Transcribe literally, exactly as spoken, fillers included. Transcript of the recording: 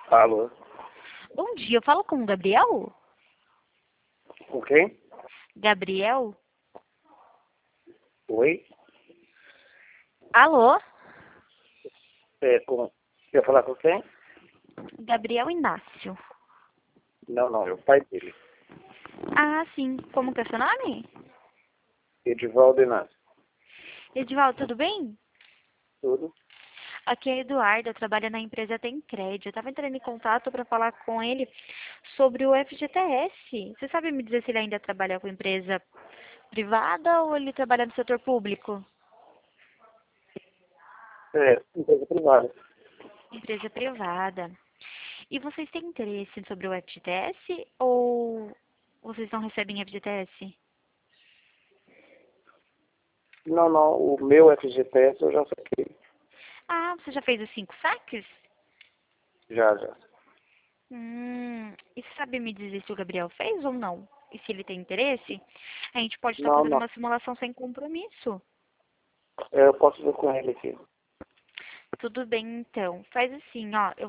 Alô? Bom dia, eu falo com o Gabriel? Com quem? Gabriel? Oi? Alô? É, com... Quer falar com quem? Gabriel Inácio. Não, não, é o pai dele. Ah, sim. Como que é seu nome? Edivaldo Inácio. Edivaldo, tudo bem? Tudo? Aqui é Eduardo, eu trabalho na empresa Tem Crédito. Eu estava entrando em contato para falar com ele sobre o F G T S. Você sabe me dizer se ele ainda trabalha com empresa privada ou ele trabalha no setor público? É, empresa privada. Empresa privada. E vocês têm interesse sobre o F G T S ou vocês não recebem F G T S? Não, não, o meu F G T S eu já saquei. Ah, você já fez os cinco saques? Já, já. Hum, e você sabe me dizer se o Gabriel fez ou não? E se ele tem interesse? A gente pode estar Não, fazendo não. uma simulação sem compromisso. É, eu posso ver com ele aqui. Tudo bem, então. Faz assim, ó. Eu